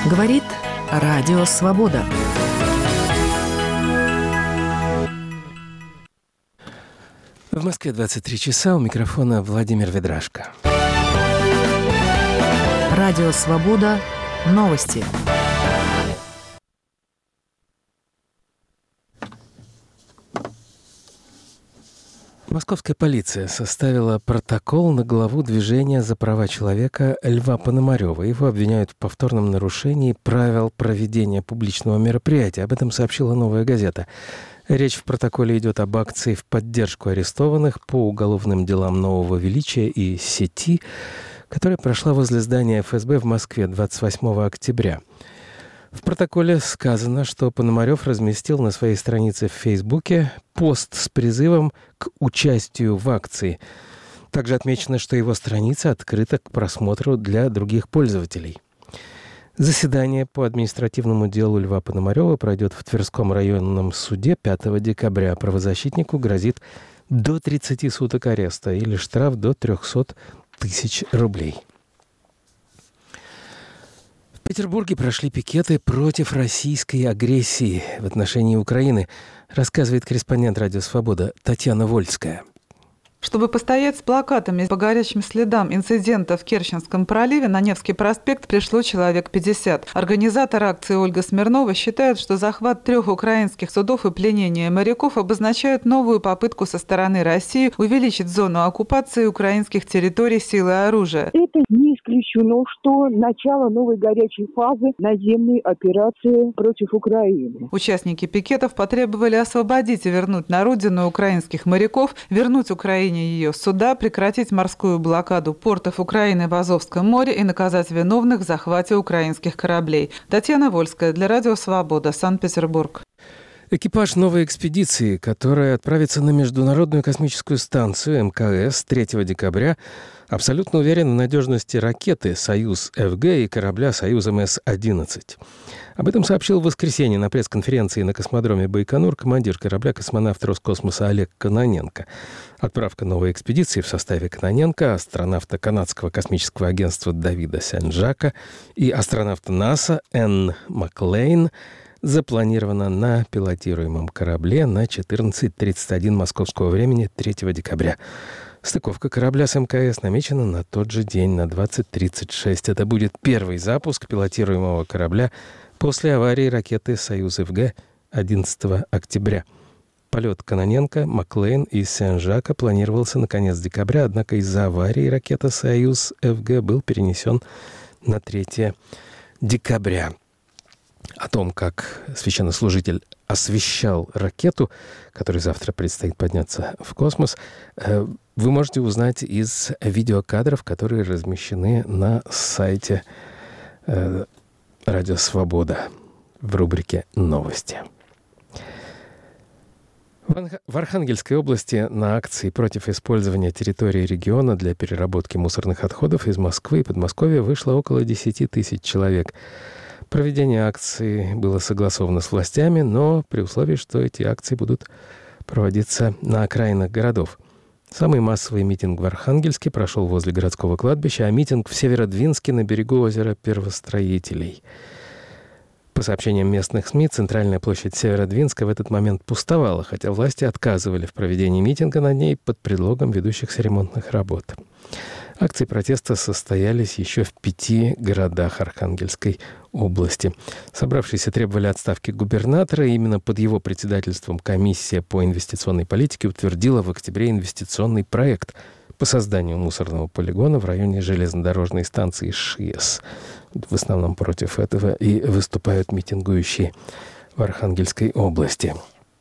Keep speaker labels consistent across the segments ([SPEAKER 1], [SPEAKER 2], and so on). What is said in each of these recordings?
[SPEAKER 1] Говорит Радио Свобода.
[SPEAKER 2] В Москве 23 часа, у микрофона Владимир Ведрашко.
[SPEAKER 1] Радио Свобода. Новости.
[SPEAKER 2] Московская полиция составила протокол на главу движения за права человека Льва Пономарева. Его обвиняют в повторном нарушении правил проведения публичного мероприятия. Об этом сообщила «Новая газета». Речь в протоколе идет об акции в поддержку арестованных по уголовным делам Нового Величия и сети, которая прошла возле здания ФСБ в Москве 28 октября. В протоколе сказано, что Пономарев разместил на своей странице в Фейсбуке пост с призывом к участию в акции. Также отмечено, что его страница открыта к просмотру для других пользователей. Заседание по административному делу Льва Пономарева пройдет в Тверском районном суде 5 декабря. Правозащитнику грозит до 30 суток ареста или штраф до 300 тысяч рублей. В Петербурге прошли пикеты против российской агрессии в отношении Украины, рассказывает корреспондент «Радио Свобода» Татьяна Вольская.
[SPEAKER 3] Чтобы постоять с плакатами по горячим следам инцидента в Керченском проливе, на Невский проспект пришло человек 50. Организатор акции Ольга Смирнова считает, что захват 3 украинских судов и пленение моряков обозначают новую попытку со стороны России увеличить зону оккупации украинских территорий силой оружия.
[SPEAKER 4] Это не исключено, что начало новой горячей фазы наземной операции против Украины.
[SPEAKER 3] Участники пикетов потребовали освободить и вернуть на родину украинских моряков, вернуть Украине ее суда, прекратить морскую блокаду портов Украины в Азовском море и наказать виновных в захвате украинских кораблей. Татьяна Вольская для Радио Свобода, Санкт-Петербург.
[SPEAKER 2] Экипаж новой экспедиции, которая отправится на Международную космическую станцию МКС 3 декабря, абсолютно уверен в надежности ракеты «Союз-ФГ» и корабля «Союз МС-11». Об этом сообщил в воскресенье на пресс-конференции на космодроме Байконур командир корабля космонавт Роскосмоса Олег Кононенко. Отправка новой экспедиции в составе Кононенко, астронавта канадского космического агентства Давида Сен-Жака и астронавта НАСА Энн Маклейн запланирована на пилотируемом корабле на 14:31 московского времени 3 декабря. Стыковка корабля с МКС намечена на тот же день, на 20:36. Это будет первый запуск пилотируемого корабля после аварии ракеты «Союз-ФГ» 11 октября. Полет Кононенко, Маклейн и Сен-Жака планировался на конец декабря, однако из-за аварии ракета «Союз-ФГ» был перенесен на 3 декабря. О том, как священнослужитель освящал ракету, которой завтра предстоит подняться в космос, вы можете узнать из видеокадров, которые размещены на сайте «Радио Свобода» в рубрике «Новости». В Архангельской области на акции против использования территории региона для переработки мусорных отходов из Москвы и Подмосковья вышло около 10 тысяч человек. Проведение акции было согласовано с властями, но при условии, что эти акции будут проводиться на окраинах городов. Самый массовый митинг в Архангельске прошел возле городского кладбища, а митинг в Северодвинске на берегу озера Первостроителей. По сообщениям местных СМИ, центральная площадь Северодвинска в этот момент пустовала, хотя власти отказывали в проведении митинга на ней под предлогом ведущихся ремонтных работ. Акции протеста состоялись еще в 5 городах Архангельской области. Собравшиеся требовали отставки губернатора. Именно под его председательством комиссия по инвестиционной политике утвердила в октябре инвестиционный проект по созданию мусорного полигона в районе железнодорожной станции ШИЭС. В основном против этого и выступают митингующие в Архангельской области.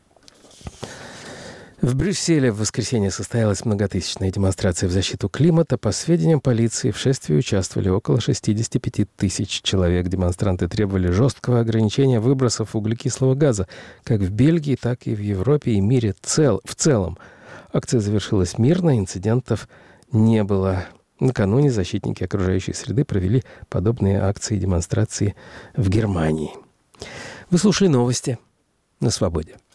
[SPEAKER 2] В Брюсселе в воскресенье состоялась многотысячная демонстрация в защиту климата. По сведениям полиции, в шествии участвовали около 65 тысяч человек. Демонстранты требовали жесткого ограничения выбросов углекислого газа как в Бельгии, так и в Европе и мире в целом. Акция завершилась мирно, инцидентов не было. Накануне защитники окружающей среды провели подобные акции и демонстрации в Германии. Вы слушали новости на Свободе.